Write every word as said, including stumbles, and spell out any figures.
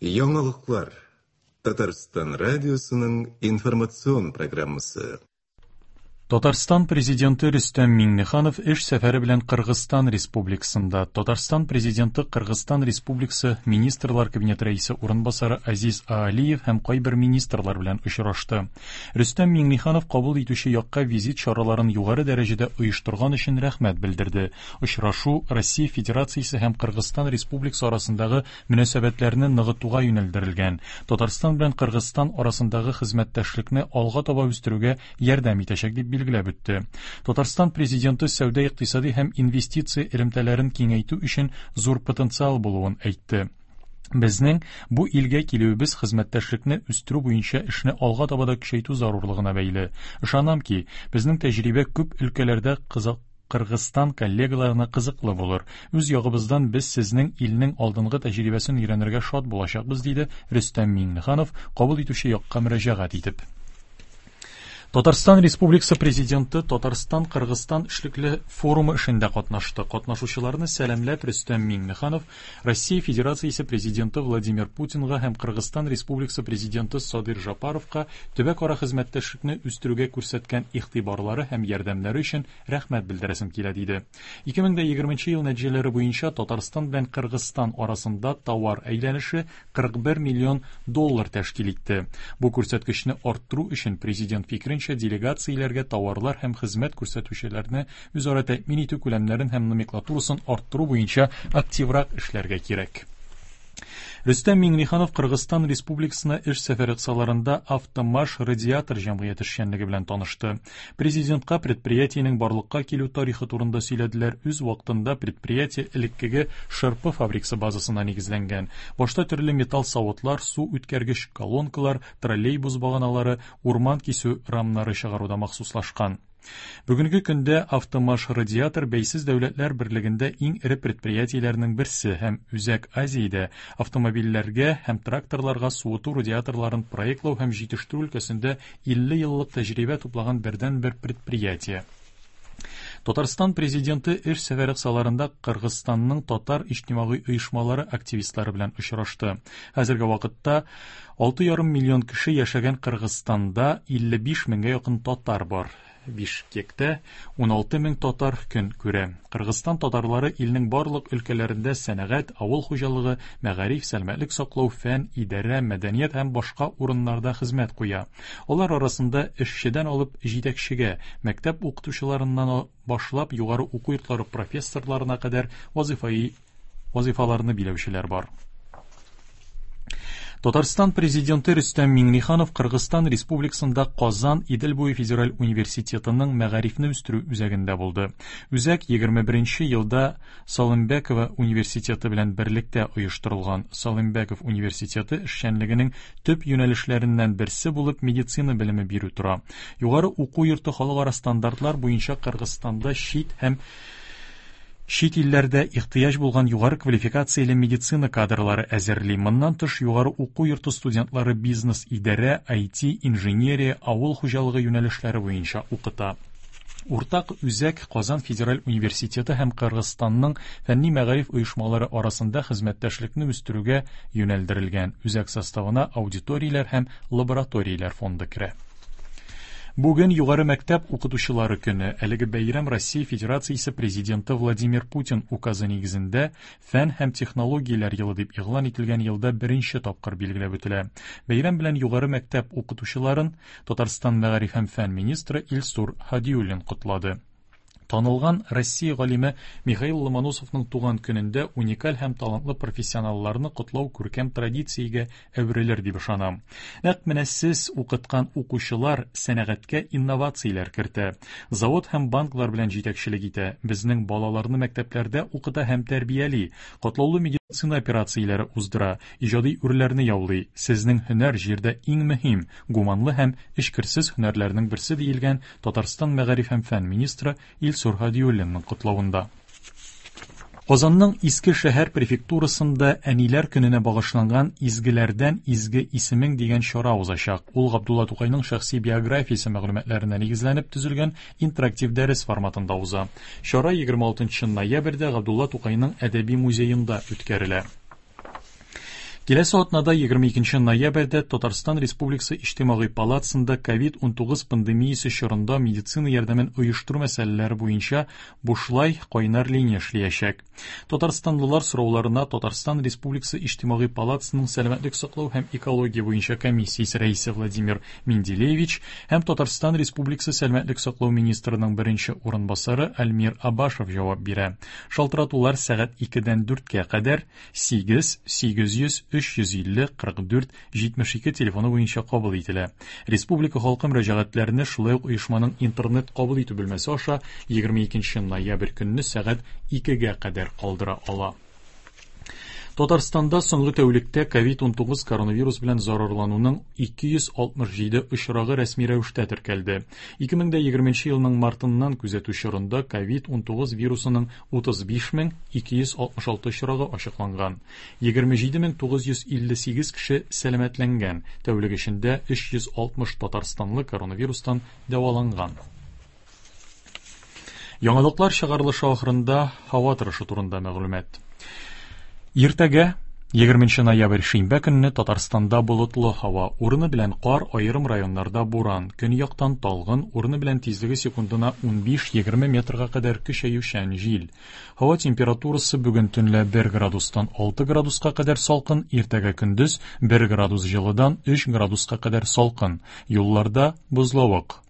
Яңалыклар. Татарстан радиосының информацион программасы. Татарстан президенты Рөстәм Миңнеханов эш сәфәре белән Кыргызстан Республикасында. Татарстан президенты Кыргызстан Республикасы министрлар кабинеты рәисе урынбасары Азиз Аалиев һәм кайбер министрлар белән очрашты. Рөстәм Миңнеханов кабул итүче якка визит чараларын югары дәрәҗәдә оештырган өчен рәхмәт белдерде. Очрашу Россия Федерациясе һәм Кыргызстан Республикасы арасындагы мөнәсәбәтләрне ныгытуга юнәлдерелгән. Татарстан белән Кыргызстан арасындагы хезмәттәшлекне алга таба үстерүгә ярдәм итәчәк дип билгеләп үтте. Татарстан президенты сәүдә икътисади һәм инвестиция элемтәләрен киңәйтү өчен зур потенциал булуын әйтте. Безнең бу илгә килүебез хезмәттәшлекне үстерү буенча эшне алга таба да көчәйтү зарурлыгына бәйле. Ышанам ки, безнең тәҗрибә күп өлкәләрдә кызык Кыргызстан коллегаларына кызыклы булыр. Үз ягыбыздан без сезнең илнең алдынгы тәҗрибәсен өйрәнергә шат булачакбыз, диде Рөстәм Миңнеханов кабул итүче якка мөрәҗәгать итеп. Татарстан Республикасы президенты Татарстан-Кыргызстан эшлекле форумы эшендә катнашты. Катнашучыларны сәламләп Рөстәм Миңнеханов Россия Федерациясе президенты Владимир Путинга һәм Кыргызстан Республикасы президенты Садыр Жапаровка төбәк-ара хезмәттәшлекне үстерүгә күрсәткән игътибарлары һәм ярдәмнәре өчен рәхмәт белдерәсем килә, диде. ике мең егерменче ел нәтиҗәләре буенча Татарстан белән Кыргызстан арасында товар әйләнеше кырык бер миллион доллар тәшкил итте. Бу күрсәткечне арттыру өчен президент фикерен делегацияләргә товарлар һәм хезмәт күрсәтүчеләрне үзара тәэмин итү күләмнәрен һәм номенклатурасын арттыру буенча активрак эшләргә кирәк. Рөстәм Миңнеханов Кыргызстан Республикасына эш сәфәре кысаларында Автомаш радиатор җәмгыяте эшчәнлеге белән танышты. Президентка предприятиенең барлыкка килү тарихы турында сөйләделәр. Үз вакытында предприятие элеккеге шырпы фабрикасы базасына нигезләнгән. Башта төрле металл савытлар, су үткәргеч колонкалар, троллейбус баганалары, урман кисү рамнары чыгаруда махсуслашкан. Бүгенге көндә Автомаш радиатор бәйсез дәүләтләр берлегендә иң ире предприятиеләрнең берсе һәм Үзәк Азиядә автомобильләргә һәм тракторларга суыту радиаторларын проектлау һәм җитештерү өлкәсендә илле еллык тәҗрибә туплаган бердән-бер предприятие. Татарстан президенты эш сәфәре кысаларында Кыргызстанның татар иҗтимагый оешмалары активистлары белән очрашты. Хәзерге вакытта алты ярым миллион кеше яшәгән Кыргызстанда илле биш меңгә якын татар бар. Бишкектә ун алты мең татар көн күрә. Кыргызстан татарлары илнең барлык өлкәләрендә сәнәгать, авыл хуҗалыгы, мәгариф, сәламәтлек саклау, фән, идарә, мәдәният һәм башка урыннарда хезмәт куя. Алар арасында эшчедән алып җитәкчегә, мәктәп укытучыларыннан башлап югары уку йортлары профессорларына кадәр вазифаи вазифаларны биләүчеләр бар. Татарстан президенты Рөстәм Миңнеханов Кыргызстан Республикасында Казан Идел буе федераль университетының мәгарифне үстерү үзәгендә булды. Үзәк егерме беренче елда Салымбәкова университеты белән берлектә оештырылган. Салымбәков университеты эшчәнлегенең төп юнәлешләреннән берсе булып медицина белеме бирү тора. Югары уку йорты халыкара стандартлар буенча Кыргызстанда чит һәм Чит илләрдә ихтыяҗ булган югары квалификацияле медицина кадрлары әзерли. Моннан тыш югары уку йорты студентлары бизнес, идарә, ай ти, инженерия, авыл хуҗалыгы юнәлешләре буенча укыта. Уртак үзәк Казан федераль университеты һәм Кыргызстанның фәнни мәгариф оешмалары арасында хезмәттәшлекне үстерүгә юнәлдерелгән. Үзәк составына аудиторияләр һәм лабораторияләр фонды керә. Бүген югары мәктәп укытучылары көне. Әлеге бәйрәм Россия Федерациясе президенты Владимир Путин указы нигезендә фән һәм технологияләр елы дип игълан ителгән елда беренче тапкыр билгеләп үтелә. Бәйрәм белән югары мәктәп укытучыларын Татарстан мәгариф һәм фән министры Илсур Һадиуллин котлады. Танылган Россия галиме Михаил Ломоносовның туган көнендә уникаль һәм талантлы профессионалларны котлау күркәм традициягә әверелер дип ышанам. Нәкъ менә сез укыткан укучылар сәнәгатькә инновацияләр кертә. Завод һәм банклар белән җитәкчелек итә. Безнең балаларны мәктәпләрдә укыта һәм тәрбияли. Котлаулы медицина операцияләре уздыра, иҗади үрләрне яулый. Сезнең һөнәр җирдә иң мөһим, гуманлы һәм эчкерсез һөнәрләрнең берсе диелгән Татарстан мәгариф һәм фән министры Илсур Һадиуллинның котлавында. Казанның Иске шәһәр префектурасында әниләр көненә багышланган изгеләрдән изге исемең дигән чара узачак. Ул Габдулла Тукайның шәхси биографиясе мәгълүматларына нигезләнеп төзелгән интерактив дәрес форматында уза. Чара егерме алтынчы ноябрьдә Габдулла Тукайның әдәби музеенда үткәрелә. Киләсе атнада егерме икенче ноябрьдә Татарстан Республикасы Иҗтимагый палатасында ковид унтугыз пандемиясе чорында медицина ярдәмен оештыру мәсьәләләре буенча бушлай кайнар линия эшләячәк. Татарстанлылар сорауларына Татарстан Республикасы Иҗтимагый палатасының сәламәтлек саклау һәм экология буенча комиссиясе рәисе Владимир Менделевич һәм Татарстан Республикасы сәламәтлек саклау министрының беренче урынбасары Альмир Абашев җавап бирә. Шалтыратулар сәгать икедән дүрткә кадәр сигез сигез йөз өч йөз илле кырык дүрт җитмеш ике телефоны буенча кабул ителә. Республика халкы мөрәҗәгатьләренә шулай ук оешманың интернет кабул итү бүлмәсе аша егерме икенче ноябрь көнне сәгать икегә кадәр калдыра ала. Татарстанда соңгы тәүлектә ковид унтугыз коронавирус белән зарарлануның ике йөз алтмыш җиде очрагы рәсми рәвештә теркәлде. ике мең егерменче елның мартыннан күзәтү чорында ковид унтугыз вирусының утыз биш мең ике йөз алтмыш алты очрагы ачыкланган. егерме җиде мең тугыз йөз илле сигез кеше сәламәтләнгән. Тәүлек эчендә өч йөз алтмыш татарстанлы коронавирустан дәваланган. Яңалыклар чыгарылышы ахырында һава торышы турында мәгълүмат. Иртәгә егерменче ноябрь шимбә көнне Татарстанда болытлы һава, урыны белән кар, аерым районнарда буран, көньяктан талгын, урыны белән тизлеге секундына унбиш егерме метрга кадәр көчәючән җил. Һава температурасы бүген төнлә бер градустан алты градуска кадәр салкын, иртәгә көндез бер градус җылыдан өч градуска кадәр салкын. Юлларда бозлавык.